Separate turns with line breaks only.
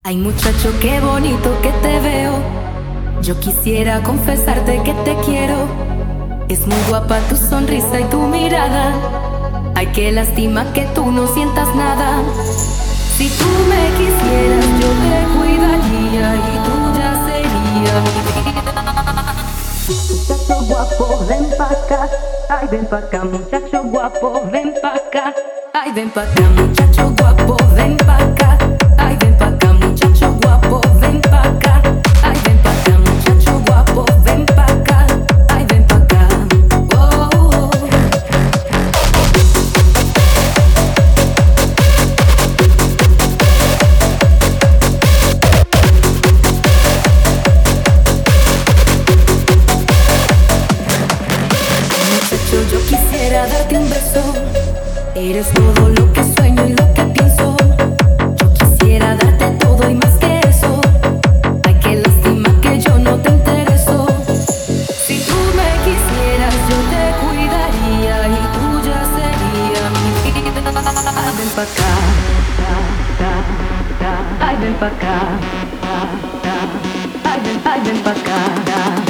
Ay, muchacho, qué bonito que te veo. Yo quisiera confesarte que te quiero. Es muy guapa tu sonrisa y tu mirada. Ay, qué lástima que tú no sientas nada. Si tú me quisieras, yo te cuidaría y tú ya serías mi vida. Muchacho guapo, ven pa' acá. Ay, ven pa' acá, muchacho guapo, ven pa' acá. Ay, ven pa' acá, muchacho guapo, ven pa' acá. Ay, ven pa' acá, muchacho guapo, ven pa' acá. Ay, ven pa' acá, muchacho guapo, ven pa' acá. Ay, ven pa' acá. Oh, oh. Muchacho, yo quisiera darte un beso. Eres todo lo que sueño y lo que pienso. Yo quisiera darte todo y más que eso. Ay, qué lástima que yo no te intereso. Si tú me quisieras, yo te cuidaría y tú ya serías mi vida. Ay, ven pa' acá, ay, ven pa' acá, ay, ven pa' acá.